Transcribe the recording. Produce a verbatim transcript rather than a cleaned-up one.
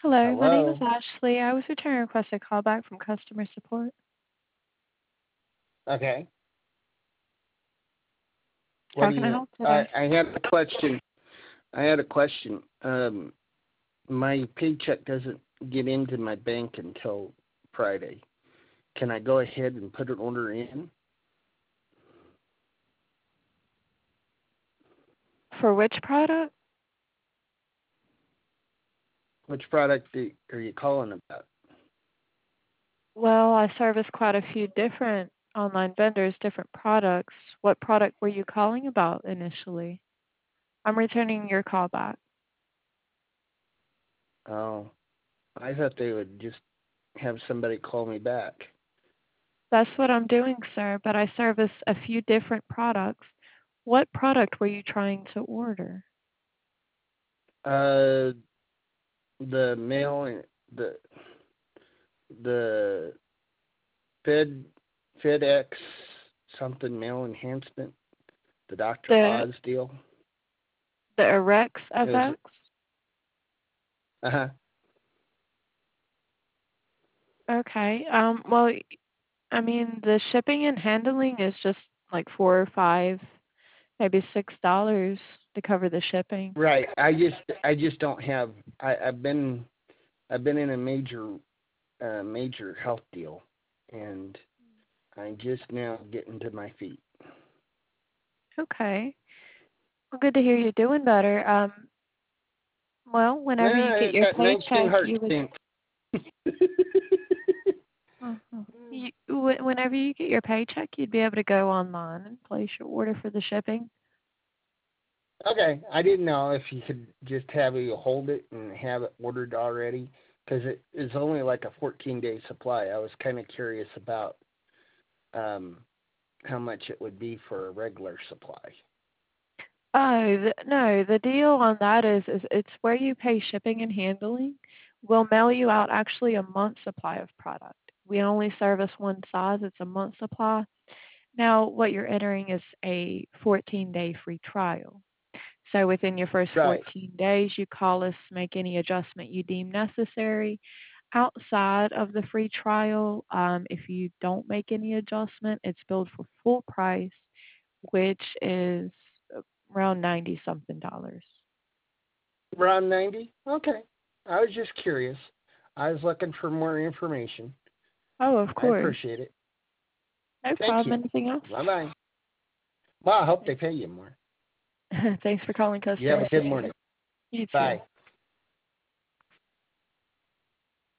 Hello, my name is Hello. Ashley. I was returning a requested call back from customer support. Okay. What How do can I you? help I today? I had a question. I had a question. Um, my paycheck doesn't get into my bank until Friday. Can I go ahead and put an order in? For which product? Which product do- are you calling about? Well, I service quite a few different online vendors, different products. What product were you calling about initially? I'm returning your call back. Oh, I thought they would just have somebody call me back. That's what I'm doing, sir, but I service a few different products. What product were you trying to order? Uh, the mail and the the Fed FedEx something mail enhancement, the Doctor The Oz deal. the Erex It was F X? uh huh. Okay. Um, well, I mean, the shipping and handling is just like four or five, maybe six dollars to cover the shipping. Right. I just I just don't have I, I've been I've been in a major uh major health deal and I'm just now getting to my feet. Okay. Well, good to hear you're doing better. Um, well, whenever you Yeah, get I your got nineteen paycheck, heart you would. stents. Mhm. You, wh- whenever you get your paycheck, you'd be able to go online and place your order for the shipping. Okay, I didn't know if you could just have you hold it and have it ordered already because it is only like a fourteen day supply. I was kind of curious about um how much it would be for a regular supply. Oh, the, no, the deal on that is, is it's where you pay shipping and handling. We'll mail you out actually a month supply of product. We only service one size, it's a month supply. Now, what you're entering is a fourteen day free trial. So within your first Right. fourteen days, you call us, make any adjustment you deem necessary. Outside of the free trial, um, if you don't make any adjustment, it's billed for full price, which is around ninety something dollars. Around ninety? Okay. I was just curious. I was looking for more information. Oh, of I course. appreciate it. No Thank problem. you. Anything else? Bye bye. Well, I hope they pay you more. Thanks for calling You customer have a good support. morning. You too. Bye.